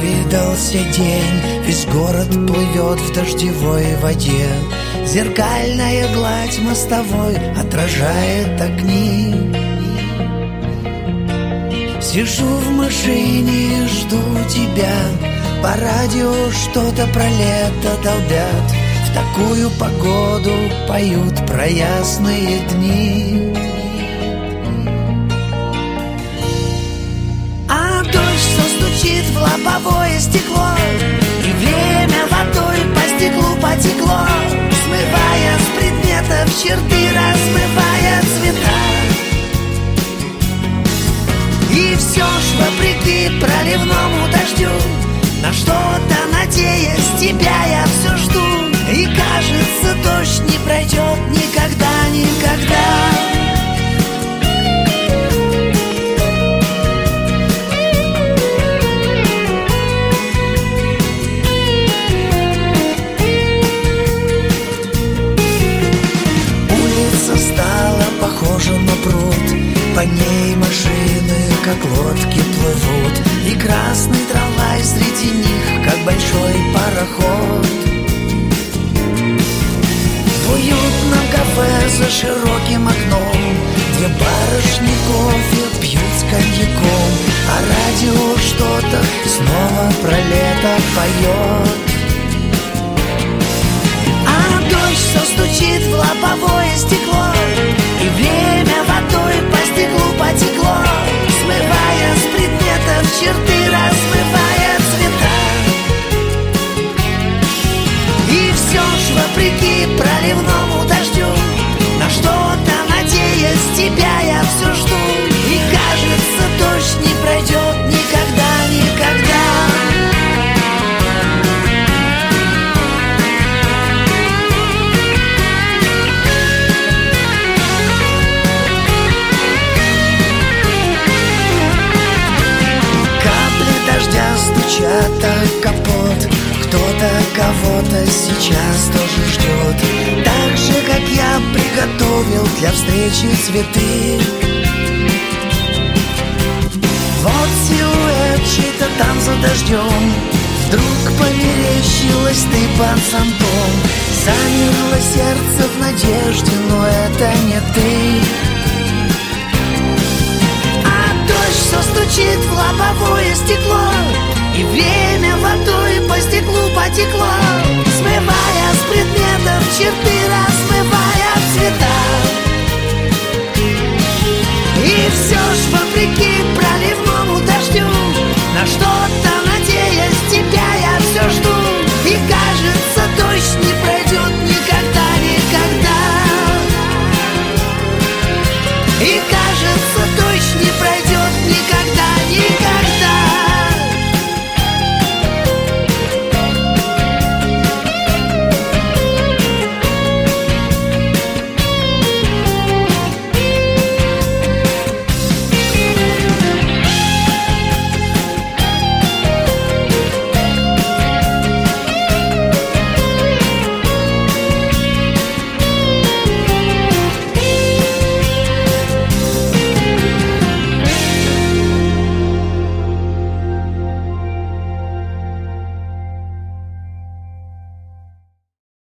Выдался день, весь город плывет в дождевой воде. Зеркальная гладь мостовой отражает огни. Сижу в машине и жду тебя. По радио что-то про лето долбят. В такую погоду поют про ясные дни. А дождь все стучит в лобовое стекло, и время водой по стеклу потекло, смывая с предметов черты, размывая цвета. И все ж вопреки проливному дождю, на что-то надеясь, тебя я все жду. И кажется, дождь не пройдет никогда, никогда. Улица стала похожа на пруд, по ней машины, как лодки, плывут. И красный трамвай среди них, как большой пароход. В уютном кафе за широким окном две барышни кофе пьют с коньяком, а радио что-то снова про лето поет. А дождь все стучит в лобовое стекло, и время водой по стеклу потекло, смывая с предметов черты, размывая цвета. И все ж вопреки проливному дождю, на что-то надеясь, тебя я все жду. И кажется, дождь не пройдет никогда, никогда. Стучат о капот, кто-то кого-то сейчас тоже ждет. Так же, как я приготовил для встречи цветы. Вот силуэт чей-то там за дождем, вдруг померещилась ты под зонтом. Замерло сердце в надежде, но это не ты. Все стучит в лобовое стекло, и время водой по стеклу потекло, смывая с предметов черты, размывая цвета. И все ж вопреки проливному дождю, на что